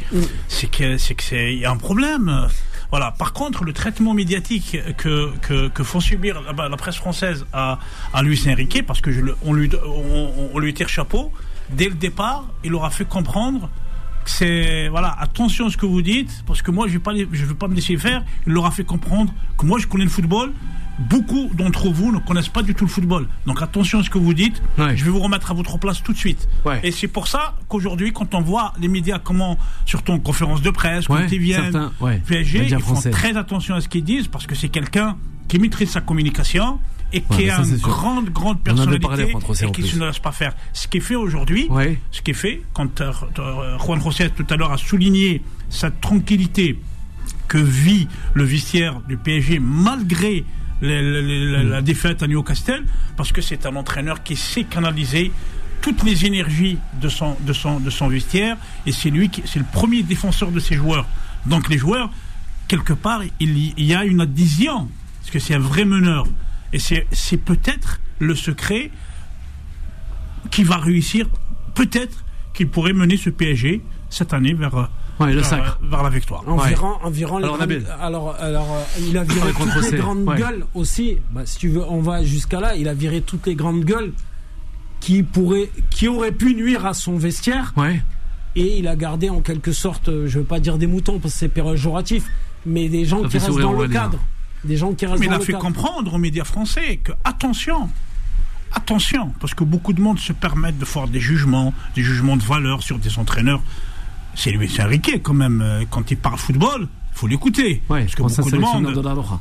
il y a un problème. Voilà. Par contre, le traitement médiatique que font subir la presse française à Luis Enrique, parce que on lui tire chapeau dès le départ, il leur a fait comprendre. Attention à ce que vous dites, parce que moi je vais pas me laisser faire. Il leur a fait comprendre que moi je connais le football. Beaucoup d'entre vous ne connaissent pas du tout le football. Donc attention à ce que vous dites. Ouais. Je vais vous remettre à votre place tout de suite. Ouais. Et c'est pour ça qu'aujourd'hui, quand on voit les médias sur ton conférence de presse, quand ils viennent, PSG, ils font très attention à ce qu'ils disent, parce que c'est quelqu'un qui maîtrise sa communication et qui est une grande personnalité et qui ne laisse pas faire. Ce qui est fait aujourd'hui, quand Juan José tout à l'heure a souligné cette tranquillité que vit le vestiaire du PSG malgré la défaite à Newcastle, parce que c'est un entraîneur qui sait canaliser toutes les énergies de son vestiaire, et c'est le premier défenseur de ses joueurs. Donc les joueurs, quelque part, il y a une adhésion, parce que c'est un vrai meneur. Et c'est peut-être le secret qui va réussir, peut-être qu'il pourrait mener ce PSG cette année vers la victoire. Environ il a viré toutes les grandes gueules aussi. Si tu veux, on va jusqu'à là. Il a viré toutes les grandes gueules qui auraient pu nuire à son vestiaire. Et il a gardé en quelque sorte, je veux pas dire des moutons parce que c'est péjoratif, mais des gens qui restent dans le cadre. Des gens qui restent mais dans il a le fait cadre. comprendre aux médias français que attention, parce que beaucoup de monde se permettent de faire des jugements de valeur sur des entraîneurs. C'est Luis Enrique quand même, quand il parle football, il faut l'écouter. Parce que beaucoup de monde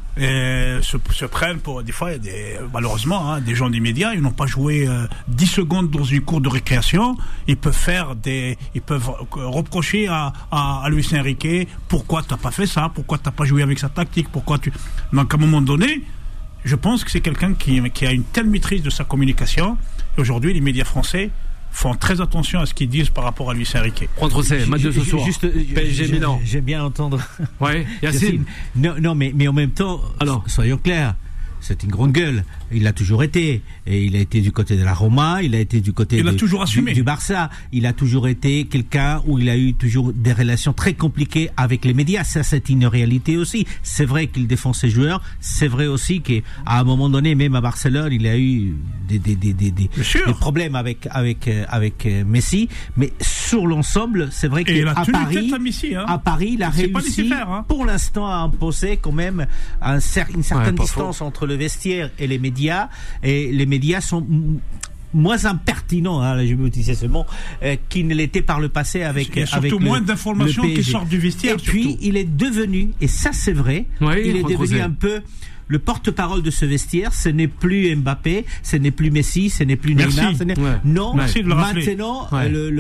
se prennent pour... Des fois, il y a malheureusement, des gens des médias, ils n'ont pas joué 10 secondes dans une cour de récréation. Ils peuvent reprocher à Luis Enrique pourquoi tu n'as pas fait ça, pourquoi tu n'as pas joué avec sa tactique, Donc à un moment donné, je pense que c'est quelqu'un qui a une telle maîtrise de sa communication. Et aujourd'hui, les médias français font très attention à ce qu'ils disent par rapport à Luis Enrique. Match de ce soir. PSG Milan. J'aime bien entendre. Yacine. Non, mais en même temps, soyons clairs. C'est une grande gueule. Il l'a toujours été. Et il a été du côté de la Roma, il a été du côté du Barça. Il a toujours été quelqu'un où il a eu toujours des relations très compliquées avec les médias. Ça, c'est une réalité aussi. C'est vrai qu'il défend ses joueurs. C'est vrai aussi qu'à un moment donné, même à Barcelone, il a eu des problèmes avec Messi. Mais sur l'ensemble, c'est vrai qu'à Paris, il a réussi pour l'instant à imposer quand même une certaine distance entre le vestiaire et les médias, et les médias sont moins impertinents, je vais utiliser ce mot, qui ne l'étaient par le passé avec moins d'informations qui sortent du vestiaire. Et puis il est devenu, et ça c'est vrai, il est devenu un peu le porte-parole de ce vestiaire. Ce n'est plus Mbappé, ce n'est plus Messi, ce n'est plus Neymar. Non, maintenant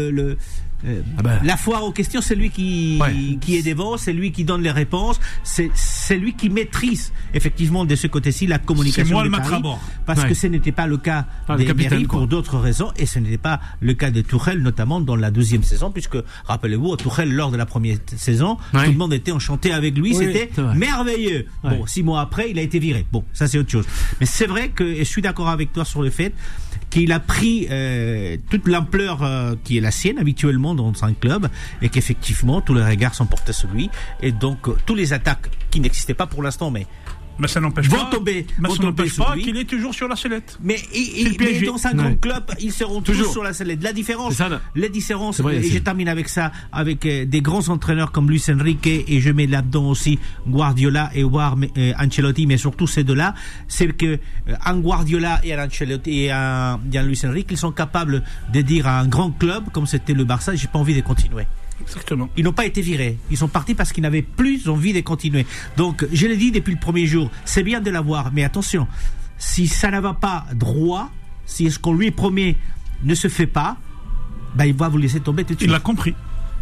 la foire aux questions, c'est lui qui est devant, c'est lui qui donne les réponses, c'est lui qui maîtrise effectivement de ce côté-ci la communication. C'est moi de le Paris, parce que ce n'était pas le cas d'Emery pour d'autres raisons, et ce n'était pas le cas de Tuchel, notamment dans la deuxième saison, puisque rappelez-vous, Tuchel lors de la première saison, tout le monde était enchanté avec lui, c'était merveilleux. Bon, 6 mois après, il a été viré. Bon, ça c'est autre chose. Mais c'est vrai que, et je suis d'accord avec toi sur le fait qu'il a pris toute l'ampleur qui est la sienne habituellement dans un club, et qu'effectivement tous les regards sont portés sur lui, et donc tous les attaques qui n'existaient pas pour l'instant, mais ça n'empêche pas qu'il est toujours sur la sellette. Mais dans un grand club, ils seront toujours sur la sellette. La différence, et je termine avec ça, avec des grands entraîneurs comme Luis Enrique, et je mets là-dedans aussi Guardiola et Ancelotti, mais surtout ces deux-là, c'est que un Guardiola et un Ancelotti et un Luis Enrique, ils sont capables de dire à un grand club comme c'était le Barça, j'ai pas envie de continuer. Exactement. Ils n'ont pas été virés. Ils sont partis parce qu'ils n'avaient plus envie de continuer. Donc, je l'ai dit depuis le premier jour, c'est bien de l'avoir, mais attention, si ça ne va pas droit, si ce qu'on lui promet ne se fait pas, il va vous laisser tomber tout de suite. Il l'a compris.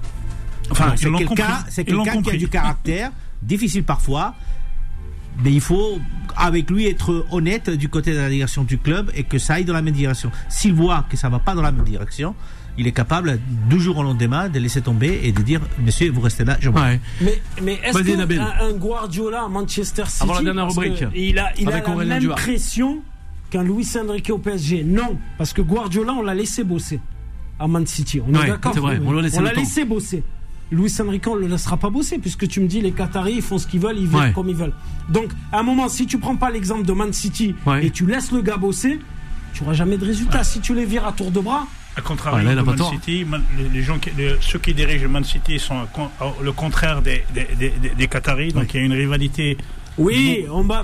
C'est quelqu'un qui a du caractère, difficile parfois, mais il faut, avec lui, être honnête du côté de la direction du club, et que ça aille dans la même direction. S'il voit que ça ne va pas dans la même direction, il est capable, du jour au lendemain, de laisser tomber et de dire, monsieur, vous restez là, je m'en vais. Mais est-ce qu'un Guardiola à Manchester City, avant la dernière rubrique, il a la même pression qu'un Luis Enrique au PSG? Non, parce que Guardiola, on l'a laissé bosser à Man City. On est d'accord? C'est vrai, on l'a laissé bosser. Luis Enrique, on ne le laissera pas bosser, puisque tu me dis, les Qataris, ils font ce qu'ils veulent, ils viennent comme ils veulent. Donc, à un moment, si tu prends pas l'exemple de Man City et tu laisses le gars bosser, tu n'auras jamais de résultat. Si tu les vires à tour de bras. À contrario de Man City, ceux qui dirigent Man City sont le contraire des Qataris, donc il y a une rivalité. Oui,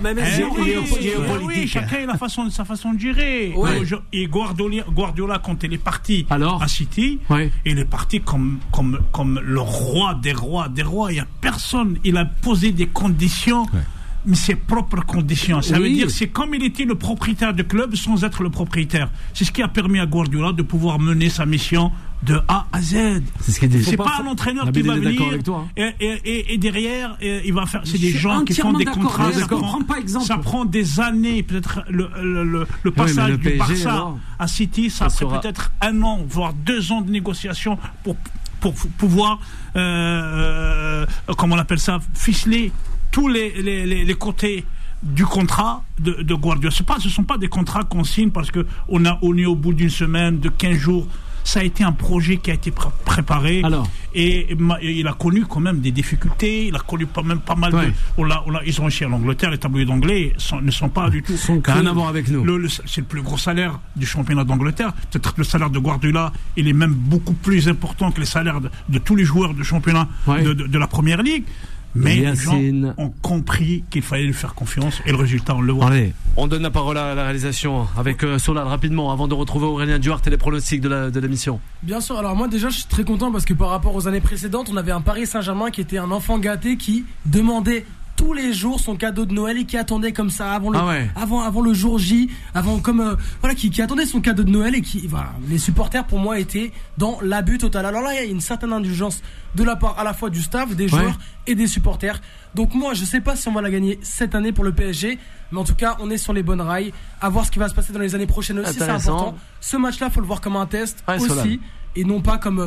chacun a sa façon de gérer. Et Guardiola, quand il est parti à City, il est parti comme le roi des rois. Il n'y a personne. Il a posé des conditions mais ses propres conditions. Ça veut dire c'est comme il était le propriétaire du club sans être le propriétaire. C'est ce qui a permis à Guardiola de pouvoir mener sa mission de A à Z. C'est ce qu'il dit. C'est pas un entraîneur qui va venir et derrière il va faire. C'est des gens qui font des contrats. Ça prend des années. Peut-être le passage du Barça à City, ça fait peut-être 1 an, voire 2 ans de négociation pour pouvoir, comment on appelle ça, ficeler tous les côtés du contrat de Guardiola. Ce sont pas des contrats qu'on signe parce qu'on est au bout d'une semaine, de 15 jours. Ça a été un projet qui a été préparé. Et il a connu quand même des difficultés. Il a connu pas mal de. Ils ont réussi en Angleterre. Les tabloïds anglais ne sont pas du tout. Rien à voir avec nous. C'est le plus gros salaire du championnat d'Angleterre. Peut-être le salaire de Guardiola, il est même beaucoup plus important que les salaires de tous les joueurs du championnat de la Première Ligue. Mais les gens ont compris qu'il fallait lui faire confiance et le résultat, on le voit. Allez, on donne la parole à la réalisation avec Solal rapidement avant de retrouver Aurélien Duarte et les pronostics de l'émission. Bien sûr, alors moi déjà je suis très content parce que par rapport aux années précédentes, on avait un Paris Saint-Germain qui était un enfant gâté qui demandait tous les jours son cadeau de Noël et qui attendait comme ça avant le jour J, qui attendait son cadeau de Noël et les supporters pour moi étaient dans l'abus total. Alors là il y a une certaine indulgence de la part à la fois du staff, des joueurs et des supporters. Donc moi je sais pas si on va la gagner cette année pour le PSG, mais en tout cas on est sur les bonnes rails. À voir ce qui va se passer dans les années prochaines aussi, c'est important. Ce match-là faut le voir comme un test aussi. Solal. Et non pas comme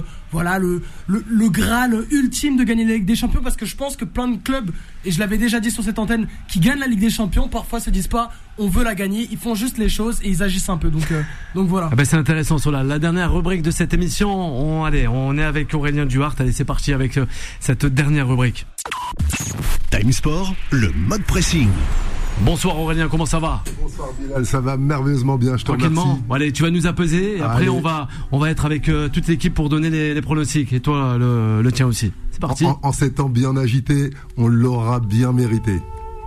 le Graal ultime de gagner la Ligue des Champions, parce que je pense que plein de clubs, et je l'avais déjà dit sur cette antenne, qui gagnent la Ligue des Champions parfois se disent pas on veut la gagner, ils font juste les choses et ils agissent un peu, donc voilà. C'est intéressant sur la dernière rubrique de cette émission. On est avec Aurélien Duarte. Allez, c'est parti avec cette dernière rubrique. Time Sport, le mode pressing. Bonsoir Aurélien, comment ça va? Bonsoir Bilal, ça va merveilleusement bien, je te remercie. Bon, allez, tu vas nous apaiser et après on va être avec toute l'équipe pour donner les pronostics et toi le tien aussi. C'est parti. En ces temps bien agités, on l'aura bien mérité.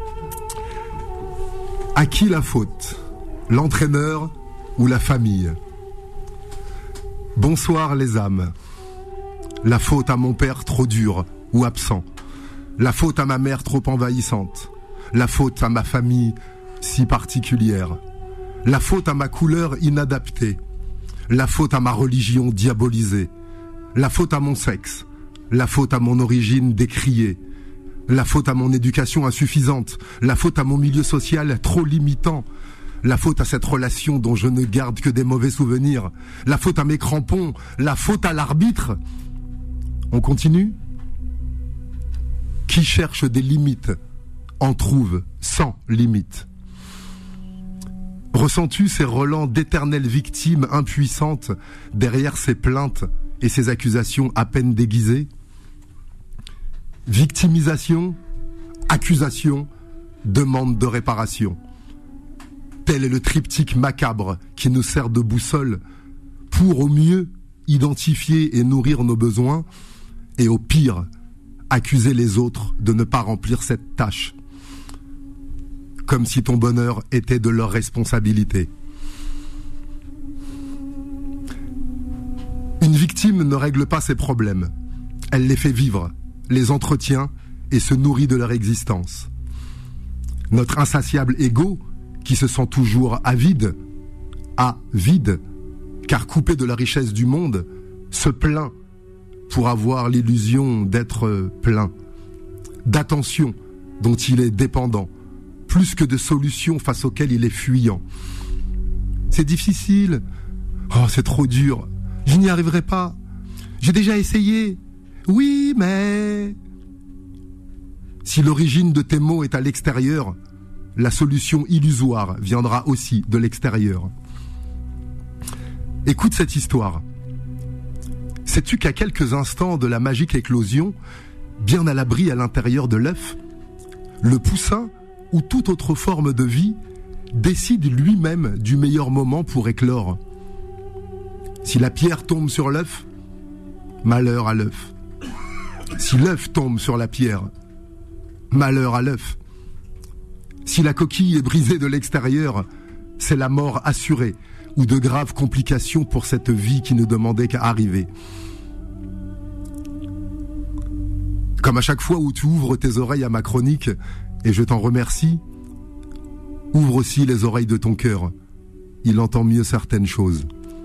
À qui la faute? L'entraîneur ou la famille? Bonsoir les âmes. La faute à mon père trop dur ou absent. La faute à ma mère trop envahissante. La faute à ma famille si particulière. La faute à ma couleur inadaptée. La faute à ma religion diabolisée. La faute à mon sexe. La faute à mon origine décriée. La faute à mon éducation insuffisante. La faute à mon milieu social trop limitant. La faute à cette relation dont je ne garde que des mauvais souvenirs. La faute à mes crampons. La faute à l'arbitre. On continue ? Qui cherche des limites en trouve sans limite. Ressens-tu ces relents d'éternelles victimes impuissantes derrière ces plaintes et ces accusations à peine déguisées? Victimisation, accusation, demande de réparation. Tel est le triptyque macabre qui nous sert de boussole pour au mieux identifier et nourrir nos besoins et au pire accuser les autres de ne pas remplir cette tâche. Comme si ton bonheur était de leur responsabilité. Une victime ne règle pas ses problèmes. Elle les fait vivre, les entretient et se nourrit de leur existence. Notre insatiable ego, qui se sent toujours avide, car coupé de la richesse du monde, se plaint pour avoir l'illusion d'être plein, d'attention dont il est dépendant, plus que de solutions face auxquelles il est fuyant. C'est difficile. Oh, c'est trop dur. Je n'y arriverai pas. J'ai déjà essayé. Oui, mais... Si l'origine de tes mots est à l'extérieur, la solution illusoire viendra aussi de l'extérieur. Écoute cette histoire. Sais-tu qu'à quelques instants de la magique éclosion, bien à l'abri à l'intérieur de l'œuf, le poussin ou toute autre forme de vie décide lui-même du meilleur moment pour éclore. Si la pierre tombe sur l'œuf, malheur à l'œuf. Si l'œuf tombe sur la pierre, malheur à l'œuf. Si la coquille est brisée de l'extérieur, c'est la mort assurée ou de graves complications pour cette vie qui ne demandait qu'à arriver. Comme à chaque fois où tu ouvres tes oreilles à ma chronique, et je t'en remercie, ouvre aussi les oreilles de ton cœur. Il entend mieux certaines choses.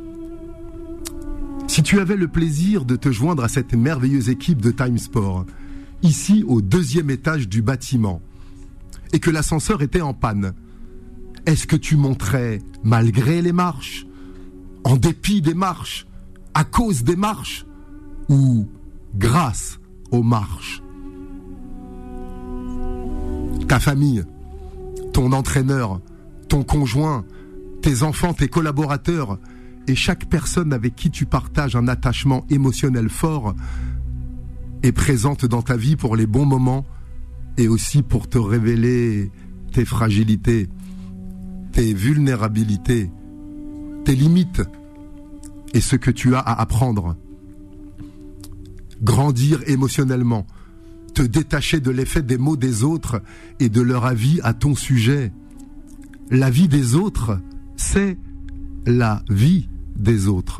Si tu avais le plaisir de te joindre à cette merveilleuse équipe de Time Sport, ici au 2e étage du bâtiment, et que l'ascenseur était en panne, est-ce que tu monterais malgré les marches, en dépit des marches, à cause des marches, ou grâce aux marches? Ta famille, ton entraîneur, ton conjoint, tes enfants, tes collaborateurs, et chaque personne avec qui tu partages un attachement émotionnel fort est présente dans ta vie pour les bons moments et aussi pour te révéler tes fragilités, tes vulnérabilités, tes limites et ce que tu as à apprendre. Grandir émotionnellement, te détacher de l'effet des mots des autres et de leur avis à ton sujet. La vie des autres, c'est la vie des autres.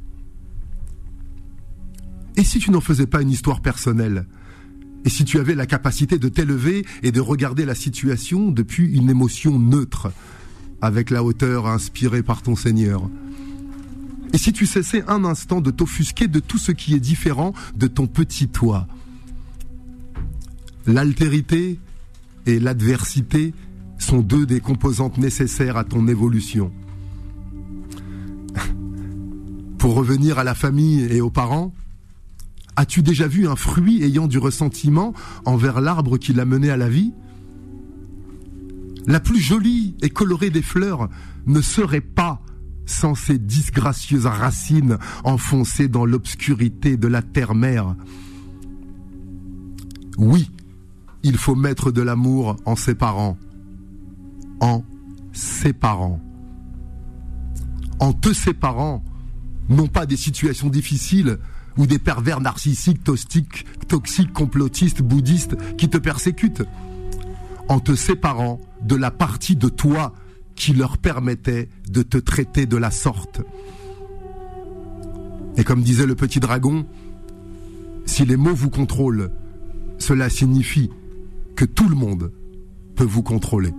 Et si tu n'en faisais pas une histoire personnelle? Et si tu avais la capacité de t'élever et de regarder la situation depuis une émotion neutre, avec la hauteur inspirée par ton Seigneur? Et si tu cessais un instant de t'offusquer de tout ce qui est différent de ton petit toi? L'altérité et l'adversité sont deux des composantes nécessaires à ton évolution. Pour revenir à la famille et aux parents, as-tu déjà vu un fruit ayant du ressentiment envers l'arbre qui l'a mené à la vie? La plus jolie et colorée des fleurs ne serait pas sans ces disgracieuses racines enfoncées dans l'obscurité de la terre-mère. Oui, il faut mettre de l'amour en ses parents. En séparant. En te séparant, non pas des situations difficiles ou des pervers narcissiques, toxiques, complotistes, bouddhistes qui te persécutent. En te séparant de la partie de toi qui leur permettait de te traiter de la sorte. Et comme disait le petit dragon, si les mots vous contrôlent, cela signifie que tout le monde peut vous contrôler.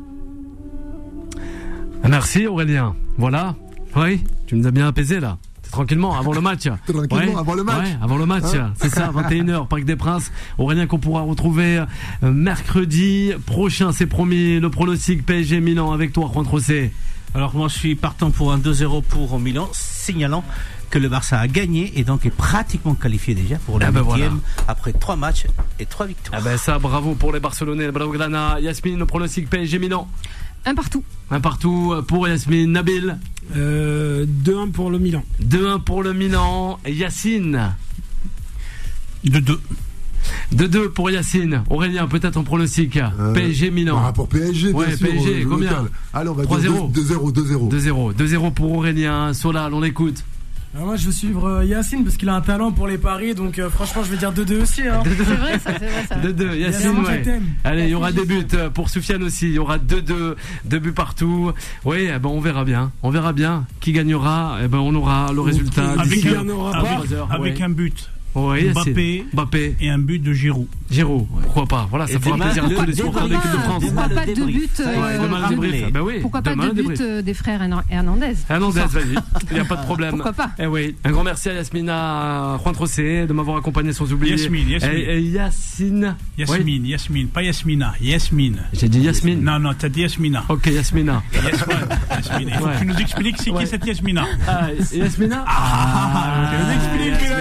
Merci Aurélien. Voilà. Oui, tu nous as bien apaisé là. Tranquillement, avant le match. Avant le match. Ouais, avant le match. Hein, c'est ça, 21h, Parc des Princes. Aurélien qu'on pourra retrouver mercredi prochain, c'est promis, le pronostic PSG Milan avec toi, Juan José. Alors moi je suis partant pour un 2-0 pour Milan, signalant que le Barça a gagné et donc est pratiquement qualifié déjà pour le 8e après 3 matchs et 3 victoires. Ah ben ça, bravo pour les Barcelonais, Blaugrana. Yasmine, le pronostic PSG Milan. 1-1. 1-1 pour Yasmine. Nabil. 2-1 pour le Milan. 2-1 pour le Milan. Yacine. 2-2. 2-2 pour Yacine. Aurélien, peut-être en pronostic. PSG Milan. Pour PSG, bien sûr, PSG, combien? Alors, on va dire 2-0. 2-0 pour Aurélien. Solal, on l'écoute. Alors moi je vais suivre Yacine parce qu'il a un talent pour les paris, donc franchement je vais dire 2-2 aussi. Hein. C'est vrai ça. 2-2, Yacine, ouais. Allez, il y aura des buts pour Soufiane aussi, il y aura 2-2, 2 buts partout. Oui, eh ben, on verra bien qui gagnera, eh ben, on aura le résultat. Avec un but. Oui, Mbappé et un but de Giroud. Pourquoi pas? Voilà, ça fera plaisir à tous les supporters de l'équipe de France. Pourquoi pas 2 buts pourquoi pas 2 buts des frères Hernandez? Vas-y, il n'y a pas de problème. Pourquoi pas? Eh oui, un grand merci à Yasmina, Juan José de m'avoir accompagné sans oublier. Yasmine, pas Yasmina, Yasmine. J'ai dit Yasmine. Non, t'as dit Yasmina. Ok, Yasmina. Yasmine. Il faut que tu nous expliques c'est qui cette Yasmina. Yasmina? Tu nous expliques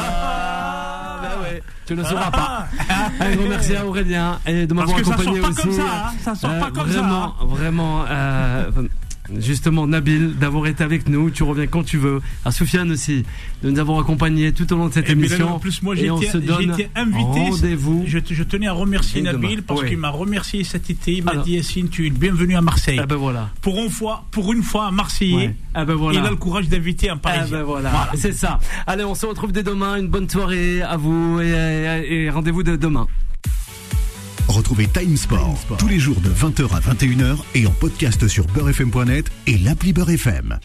tu ne sauras pas. Un grand merci à Aurélien et de m'avoir accompagné aussi. Ça sort pas comme ça. Vraiment. Justement, Nabil, d'avoir été avec nous. Tu reviens quand tu veux. À Soufiane aussi, de nous avoir accompagnés tout au long de cette émission. En plus, moi, j'ai été invité. Rendez-vous. Je tenais à remercier Nabil parce qu'il m'a remercié cet été. Il m'a dit, Yacine, tu es le bienvenu à Marseille. Voilà. Pour une fois, un Marseillais. Voilà. Il a le courage d'inviter un Parisien. Voilà. C'est ça. Allez, on se retrouve dès demain. Une bonne soirée à vous et rendez-vous dès demain. Retrouvez Time Sport tous les jours de 20h à 21h et en podcast sur beurrefm.net et l'appli Beurre FM.